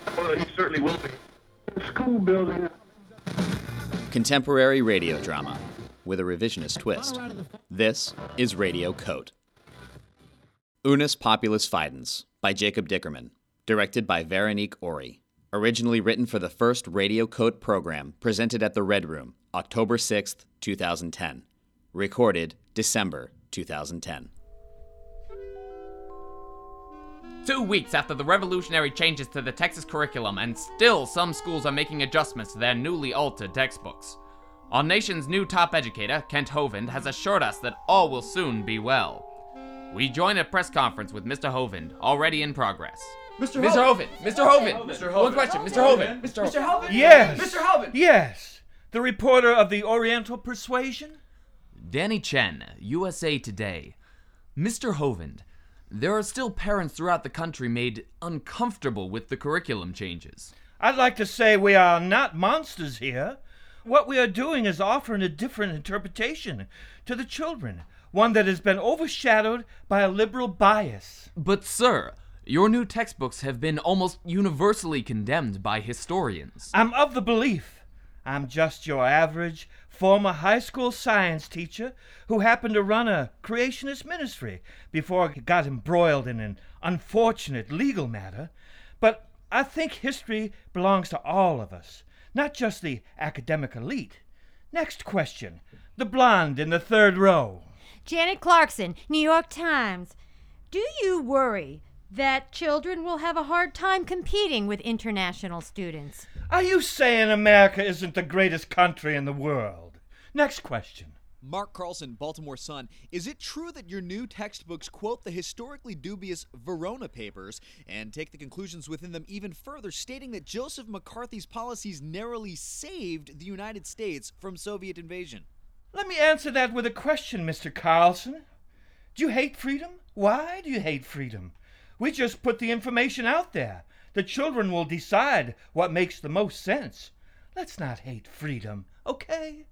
Well, he certainly will be. The school building. Contemporary radio drama with a revisionist twist. This is Radio Coat. Unus Populus Fidens by Jacob Dickerman, directed by Veronique Ori. Originally written for the first Radio Coat program presented at the Red Room, October 6th, 2010. Recorded December 2010. 2 weeks after the revolutionary changes to the Texas curriculum, and still some schools are making adjustments to their newly altered textbooks. Our nation's new top educator, Kent Hovind, has assured us that all will soon be well. We join a press conference with Mr. Hovind, already in progress. Mr. Hovind! One question, Mr. Hovind! Mr. Hovind! Yes! Mr. Hovind! Yes! The reporter of the Oriental Persuasion? Danny Chen, USA Today. Mr. Hovind, there are still parents throughout the country made uncomfortable with the curriculum changes. I'd like to say we are not monsters here. What we are doing is offering a different interpretation to the children, one that has been overshadowed by a liberal bias. But sir, your new textbooks have been almost universally condemned by historians. I'm of the belief I'm just your average former high school science teacher who happened to run a creationist ministry before he got embroiled in an unfortunate legal matter. But I think history belongs to all of us, not just the academic elite. Next question. The blonde in the third row. Janet Clarkson, New York Times. Do you worry that children will have a hard time competing with international students? Are you saying America isn't the greatest country in the world? Next question. Mark Carlson, Baltimore Sun. Is it true that your new textbooks quote the historically dubious Verona Papers and take the conclusions within them even further, stating that Joseph McCarthy's policies narrowly saved the United States from Soviet invasion? Let me answer that with a question, Mr. Carlson. Do you hate freedom? Why do you hate freedom? We just put the information out there. The children will decide what makes the most sense. Let's not hate freedom, okay?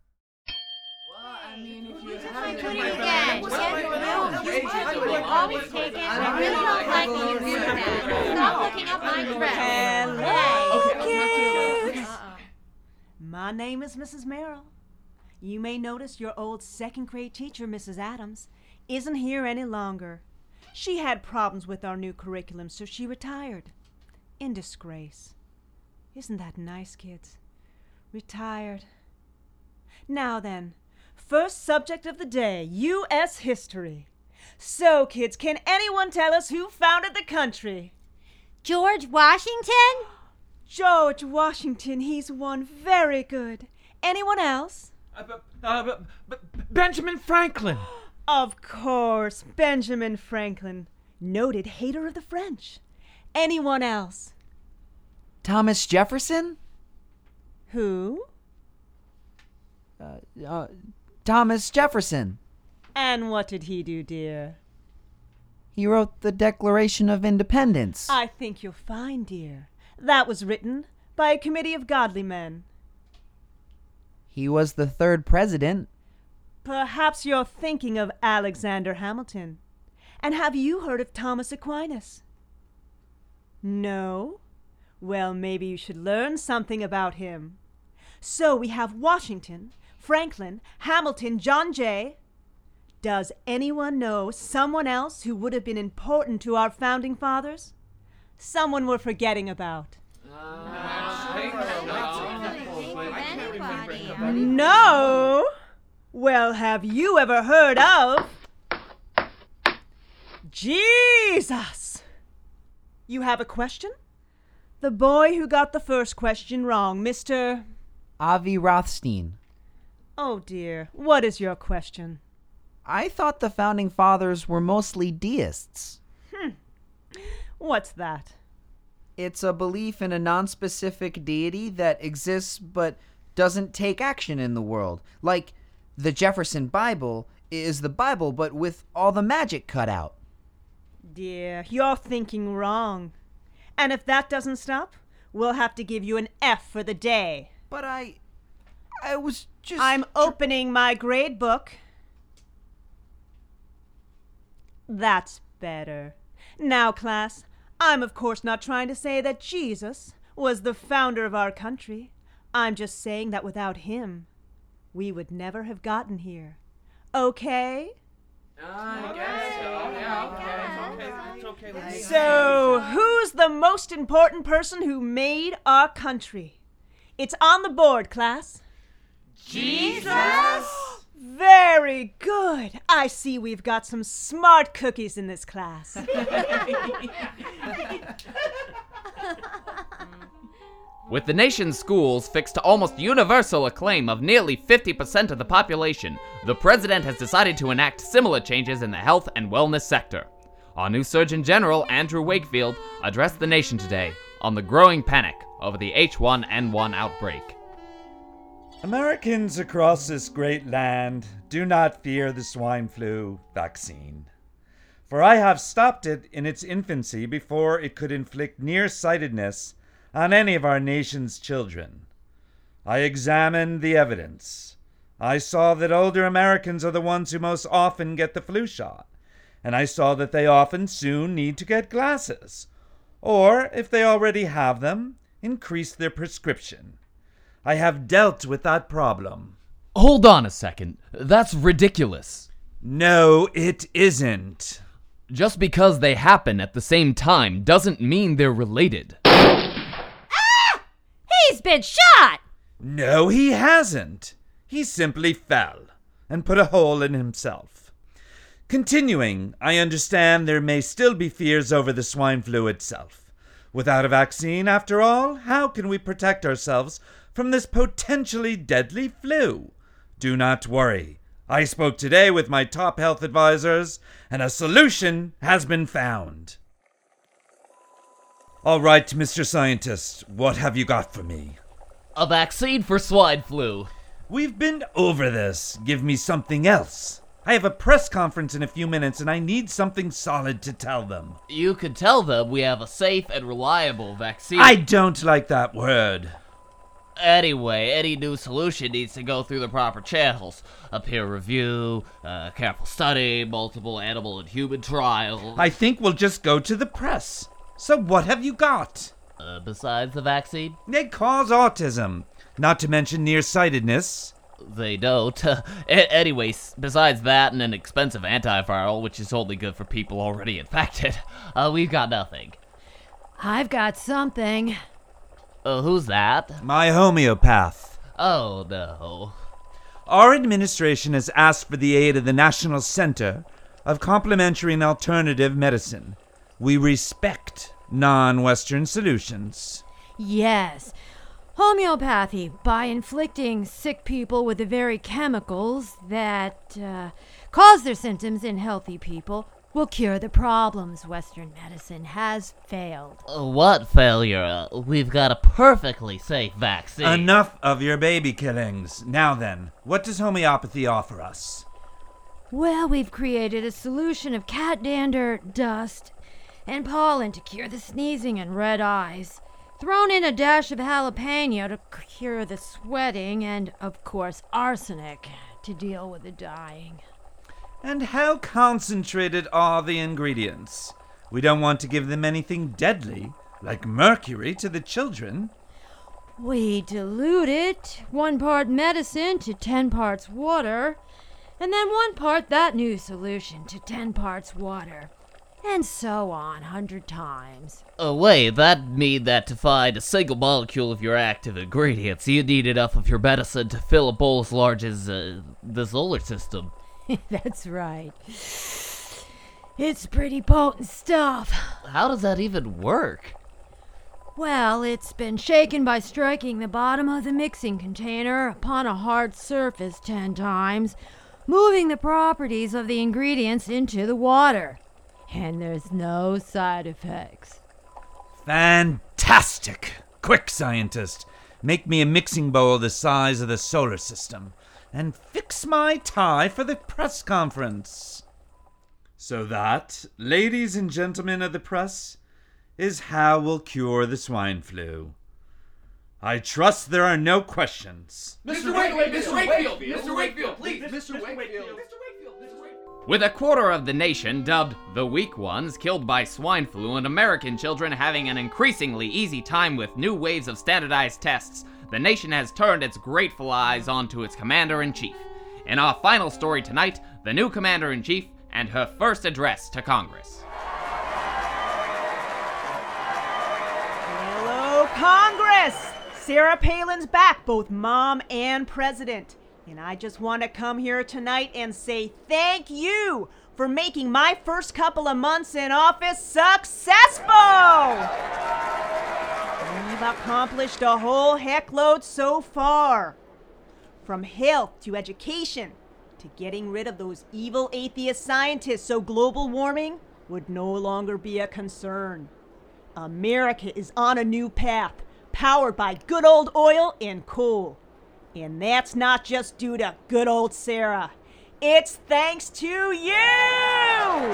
Put it again. You always take it. I really don't like when you do that. Stop looking up my dress. Hello, kids. My name is Mrs. Merrill. You may notice your old second-grade teacher, Mrs. Adams, isn't here any longer. She had problems with our new curriculum, so she retired. In disgrace. Isn't that nice, kids? Retired. Now then, first subject of the day, U.S. history. So, kids, can anyone tell us who founded the country? George Washington? George Washington, he's one. Very good. Anyone else? Benjamin Franklin. Of course, Benjamin Franklin. Noted hater of the French. Anyone else? Thomas Jefferson? Who? Thomas Jefferson. And what did he do, dear? He wrote the Declaration of Independence. I think you'll find, dear, that was written by a committee of godly men. He was the third president. Perhaps you're thinking of Alexander Hamilton. And have you heard of Thomas Aquinas? No? Well, maybe you should learn something about him. So we have Washington, Franklin, Hamilton, John Jay. Does anyone know someone else who would have been important to our founding fathers? Someone we're forgetting about. No? Well, have you ever heard of Jesus? You have a question? The boy who got the first question wrong, Mr. Avi Rothstein. Oh dear, what is your question? I thought the founding fathers were mostly deists. What's that? It's a belief in a non-specific deity that exists but doesn't take action in the world. Like the Jefferson Bible is the Bible but with all the magic cut out. Dear, you're thinking wrong. And if that doesn't stop, we'll have to give you an F for the day. But I was just... I'm opening my grade book. That's better. Now, class, I'm of course not trying to say that Jesus was the founder of our country. I'm just saying that without him, we would never have gotten here. Okay? I guess so. Yeah, Okay. So, who's the most important person who made our country? It's on the board, class. Jesus? Very good. I see we've got some smart cookies in this class. With the nation's schools fixed to almost universal acclaim of nearly 50% of the population, the president has decided to enact similar changes in the health and wellness sector. Our new Surgeon General, Andrew Wakefield, addressed the nation today on the growing panic over the H1N1 outbreak. Americans across this great land do not fear the swine flu vaccine, for I have stopped it in its infancy before it could inflict nearsightedness on any of our nation's children. I examined the evidence. I saw that older Americans are the ones who most often get the flu shot, and I saw that they often soon need to get glasses, or, if they already have them, increase their prescription. I have dealt with that problem. Hold on a second. That's ridiculous. No, it isn't. Just because they happen at the same time doesn't mean they're related. He's been shot! No, he hasn't. He simply fell and put a hole in himself. Continuing, I understand there may still be fears over the swine flu itself. Without a vaccine, after all, how can we protect ourselves from this potentially deadly flu? Do not worry. I spoke today with my top health advisors, and a solution has been found. All right, Mr. Scientist, what have you got for me? A vaccine for swine flu. We've been over this. Give me something else. I have a press conference in a few minutes, and I need something solid to tell them. You could tell them we have a safe and reliable vaccine. I don't like that word. Anyway, any new solution needs to go through the proper channels. A peer review, a careful study, multiple animal and human trials. I think we'll just go to the press. So what have you got? Besides the vaccine? They cause autism, not to mention nearsightedness. They don't. Anyways, besides that and an expensive antiviral, which is only good for people already infected, we've got nothing. I've got something. Who's that? My homeopath. Oh, no. Our administration has asked for the aid of the National Center of Complementary and Alternative Medicine. We respect non-Western solutions. Yes. Homeopathy, by inflicting sick people with the very chemicals that cause their symptoms in healthy people, will cure the problems. Western medicine has failed. What failure? We've got a perfectly safe vaccine. Enough of your baby killings. Now then, what does homeopathy offer us? Well, we've created a solution of cat dander, dust, and pollen to cure the sneezing and red eyes. Thrown in a dash of jalapeno to cure the sweating, and, of course, arsenic to deal with the dying. And how concentrated are the ingredients? We don't want to give them anything deadly, like mercury, to the children. We dilute it, 1 part medicine to 10 parts water, and then 1 part that new solution to 10 parts water. And so on, 100 times. Wait, that mean that to find a single molecule of your active ingredients, you need enough of your medicine to fill a bowl as large as the solar system. That's right. It's pretty potent stuff. How does that even work? Well, it's been shaken by striking the bottom of the mixing container upon a hard surface 10 times, moving the properties of the ingredients into the water. And there's no side effects. Fantastic! Quick, scientist. Make me a mixing bowl the size of the solar system. And fix my tie for the press conference. So that, ladies and gentlemen of the press, is how we'll cure the swine flu. I trust there are no questions. Mr. Wakefield, please! Mr. Wakefield! With a quarter of the nation dubbed the weak ones killed by swine flu and American children having an increasingly easy time with new waves of standardized tests, the nation has turned its grateful eyes onto its commander-in-chief. In our final story tonight, the new commander-in-chief and her first address to Congress. Hello, Congress! Sarah Palin's back, both mom and president. And I just want to come here tonight and say thank you for making my first couple of months in office successful! We've accomplished a whole heckload so far. From health to education to getting rid of those evil atheist scientists so global warming would no longer be a concern. America is on a new path, powered by good old oil and coal. And that's not just due to good old Sarah. It's thanks to you!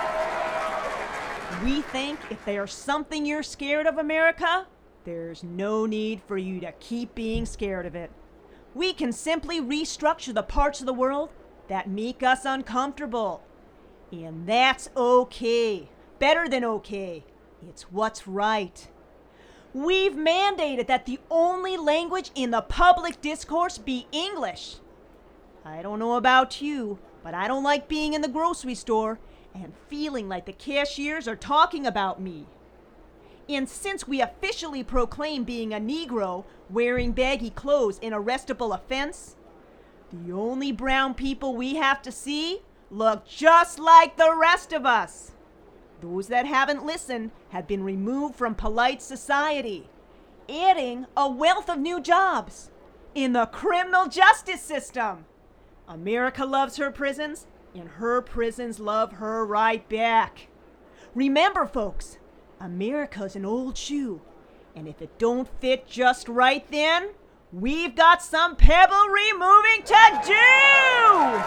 We think if there's something you're scared of, America, there's no need for you to keep being scared of it. We can simply restructure the parts of the world that make us uncomfortable. And that's okay. Better than okay. It's what's right. We've mandated that the only language in the public discourse be English. I don't know about you, but I don't like being in the grocery store and feeling like the cashiers are talking about me. And since we officially proclaim being a Negro wearing baggy clothes an arrestable offense, the only brown people we have to see look just like the rest of us. Those that haven't listened have been removed from polite society, adding a wealth of new jobs in the criminal justice system. America loves her prisons, and her prisons love her right back. Remember, folks, America's an old shoe, and if it don't fit just right then, we've got some pebble removing to do!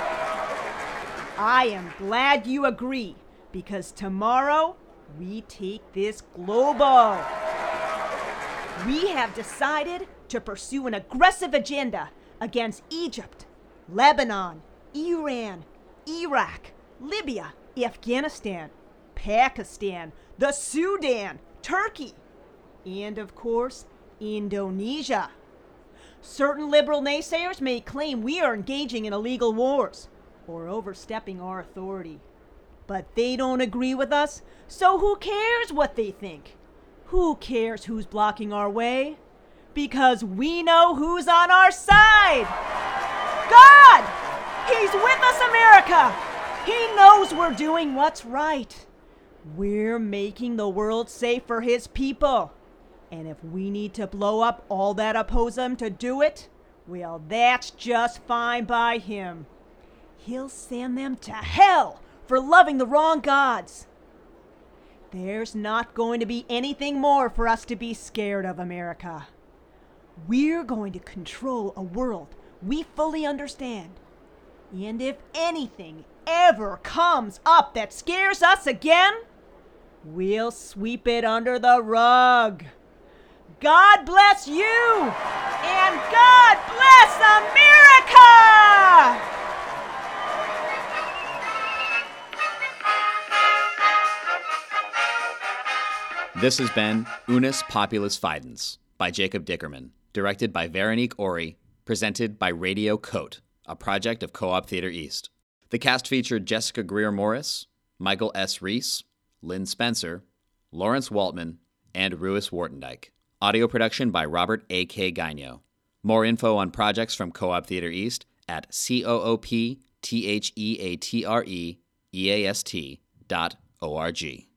I am glad you agree, because tomorrow we take this global. We have decided to pursue an aggressive agenda against Egypt, Lebanon, Iran, Iraq, Libya, Afghanistan, Pakistan, the Sudan, Turkey, and of course, Indonesia. Certain liberal naysayers may claim we are engaging in illegal wars or overstepping our authority. But they don't agree with us, so who cares what they think? Who cares who's blocking our way? Because we know who's on our side! God! He's with us, America! He knows we're doing what's right. We're making the world safe for his people. And if we need to blow up all that oppose him to do it, well, that's just fine by him. He'll send them to hell for loving the wrong gods. There's not going to be anything more for us to be scared of, America. We're going to control a world we fully understand. And if anything ever comes up that scares us again, we'll sweep it under the rug. God bless you, and God bless America! This has been Unus Populus Fidens by Jacob Dickerman, directed by Veronique Ori, presented by Radio Coat, a project of Co-op Theater East. The cast featured Jessica Greer-Morris, Michael S. Reese, Lynn Spencer, Lawrence Waltman, and Ruis Wartendijk. Audio production by Robert A.K. Gaino. More info on projects from Co-op Theater East at cooptheatreeast.org.